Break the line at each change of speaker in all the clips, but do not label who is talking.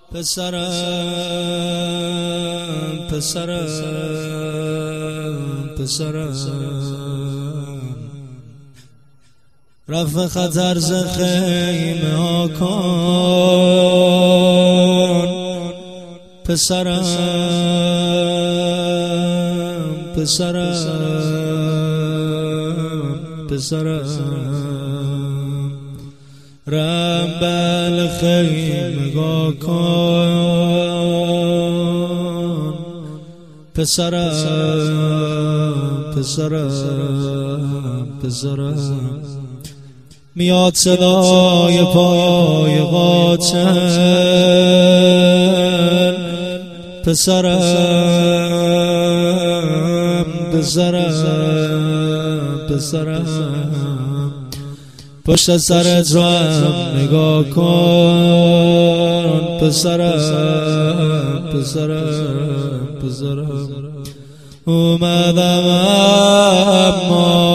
پسرم رفع خطر ز خیمه ها کن پسرم رنبل خیمگاه کن پسرم میاد صدای پای قاتل پسرم پشت سرت رو هم نگاه کن پسرم اومدم اما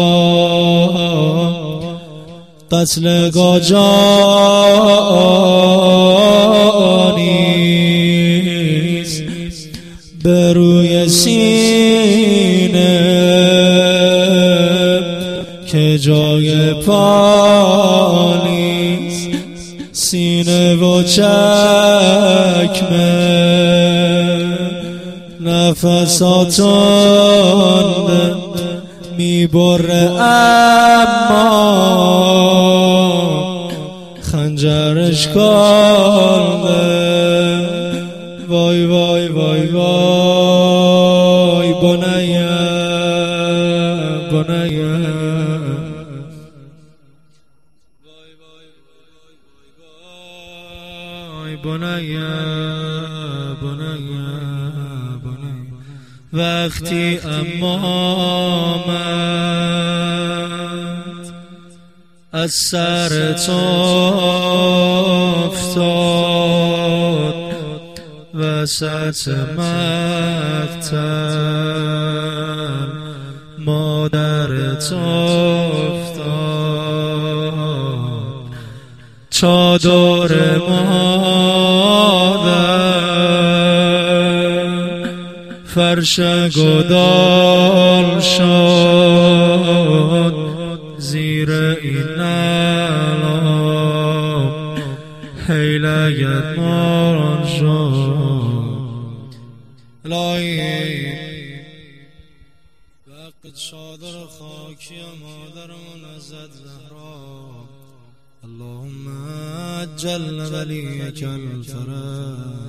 قتلگاه جا نیست به روی سینه که جای پا نیست سینه و چکمه نفساتون میبره اما خنجرش کالده وای وای وای وای بنیه وقتی امامت از سر تو افتاد وسط مقتل مادرت افتاد چادر مادر فرش گدال شد زیر این علام حیلت ماران شد الهی وقت چادر خاکی مادرمون حضرت زهرا اللهم عجل ولیک الفرج